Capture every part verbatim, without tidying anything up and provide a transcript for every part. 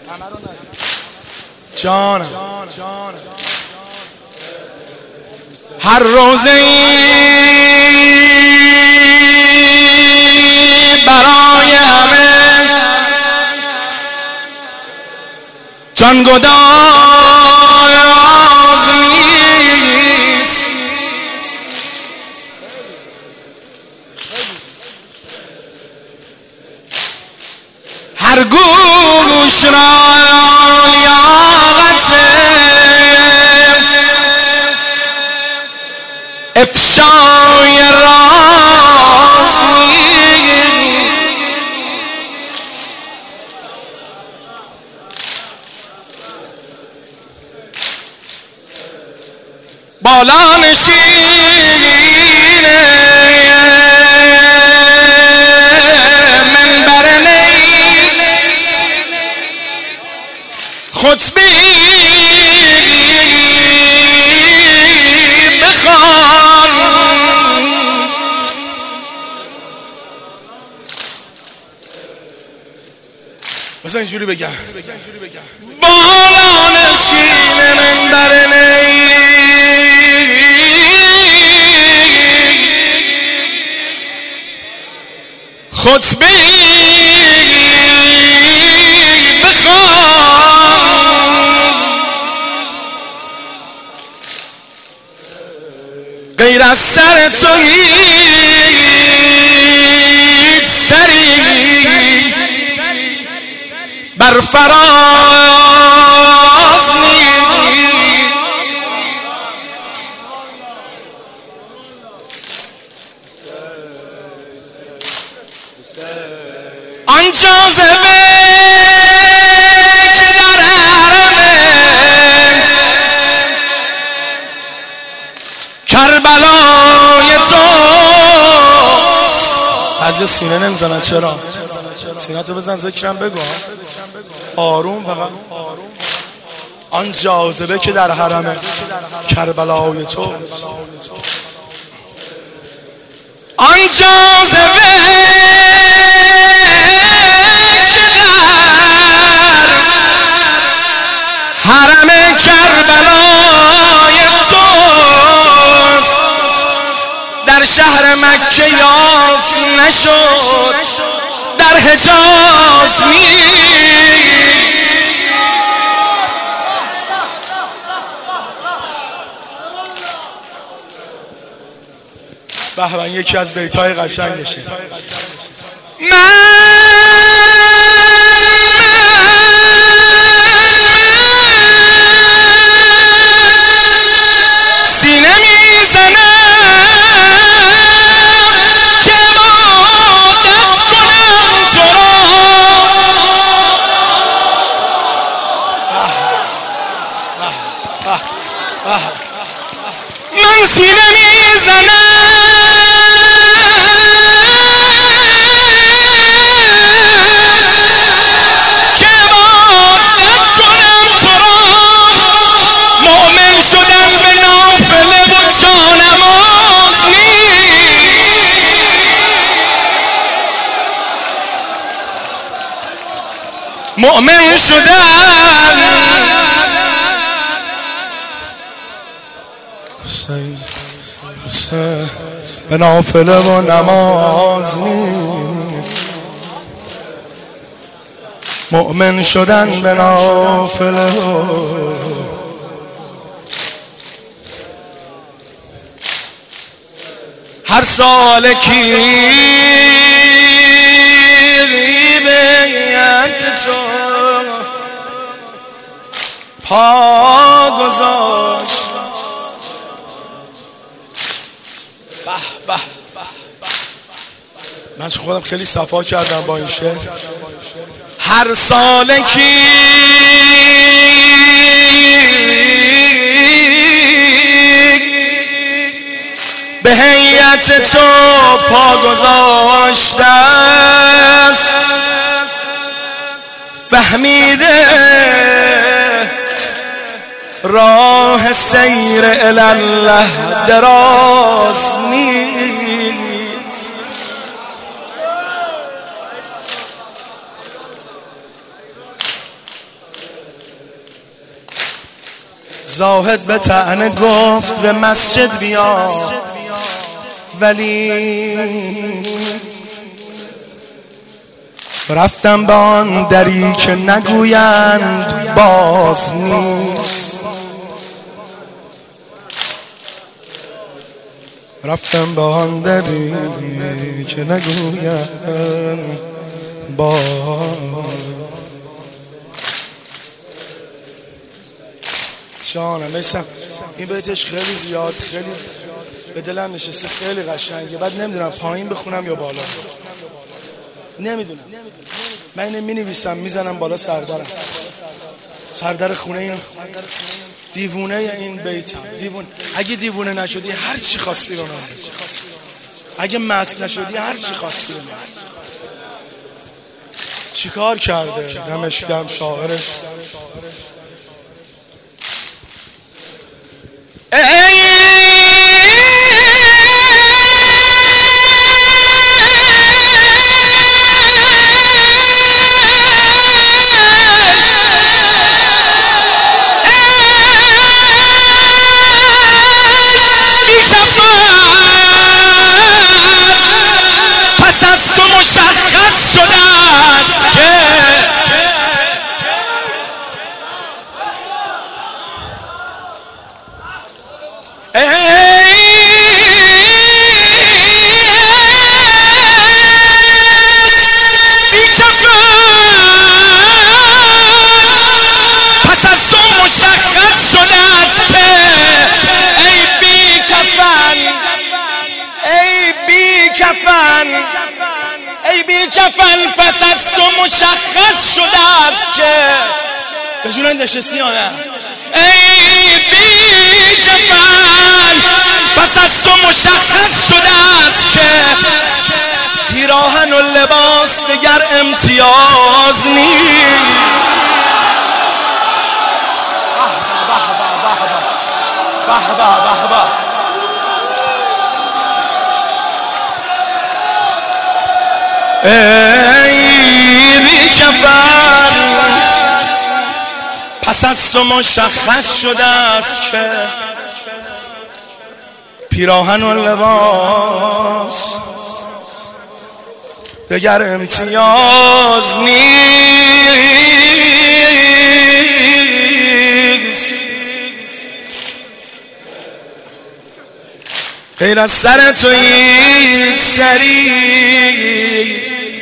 جانم هر روزه برای همه جان گداز نیست، هر گوش را لیاقت افشای راز نیست. بالا نشین منبر نی خطبی بخوان، مثلا اینجوری بگم بالا نشین منبر نی خطبی بخوان، غیر از سر تو هیچ سری بر فراز نیست. آن جاذبه که در حرم کربلای توست. بعضی سینه نمیزنن، چرا؟ سینه تو بزن، ذکرم بگو آروم فقط. آن جاذبه که در حرم کربلای توست، آن جاذبه حرم کربلای توست، در شهر مکه یافت نشد، در حجاز نیست. بهمن یکی از بیت‌های قشنگشه. من من سینه میزنم که عبادت کنم تو را، مؤمن شدم به نافله و جانماز نیست. مؤمن شدم به نافله و نماز نیست. مؤمن شدن به نافله و هر سالکی بیعت تو پا گذاشت. به به من چه خودم خیلی صفا کردم با این شعر. هر سالکی به هیئت تو پا گذاشته است، فهمیده راه سیر الله دراز نیست. زاهد به طعنه گفت به مسجد بیا، ولی رفتم به آن دری که نگویند باز نیست. رفتم به آن دری که نگویند باز. جانم میسم این بیتش خیلی زیاد، خیلی به دلم نشسته، خیلی قشنگه. بعد نمیدونم پایین بخونم یا بالا، نمیدونم. من اینو مینویسم میزنم بالا سردرم، سردر خونه این دیوونه این بیتم. دیوونه. اگه دیوونه نشدی هر چی خواستی رو نام، اگه مست نشدی هر چی خواستی رو نام. چیکار کرده نمشگم شاعرش؟ مشخص شده است که پس از تو مشخص شده است که ای بی کفن، ای بی کفن، ای بی کفن، پس از تو مشخص شده است که بجونن نشستی یا نه؟ ای بی کفن، پس از تو مشخص شده است که پیراهن و لباس دیگر امتیاز نیست. به به به به. ای بی کفن، پس از تو مشخص شده است که پیراهن و لباس دیگر امتیاز نیست. غیر از سر تو هیچ سری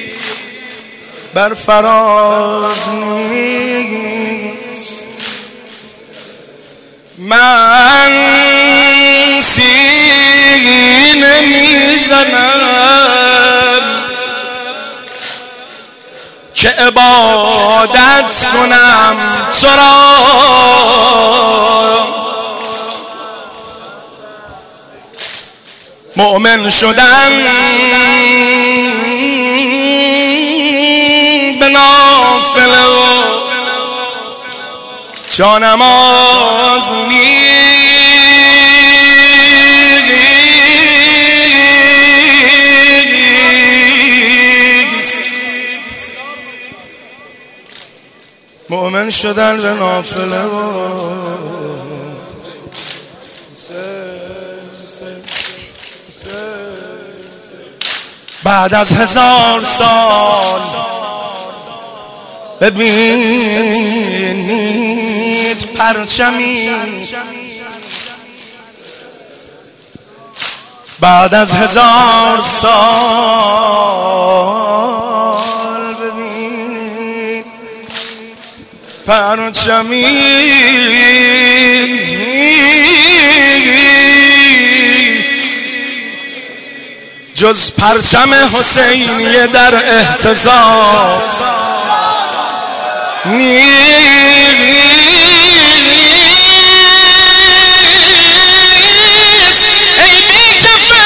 بر فراز نیست. من سینه میزنم که عبادت کنم تو را، مؤمن شدن به نافله و جانماز نیست. مؤمن شدن به نافله و بعد از هزار سال ببینید پرچمی، بعد از هزار سال ببینید پرچمی، جز پرچم حسینیه در اهتزاز نیست. ای بی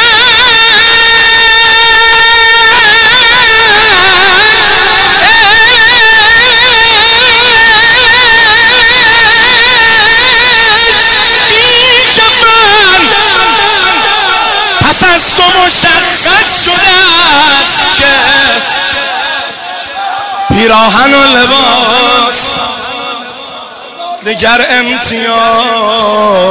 پس از تو مشخص شده است که پیراهن و لباس دگر امتیاز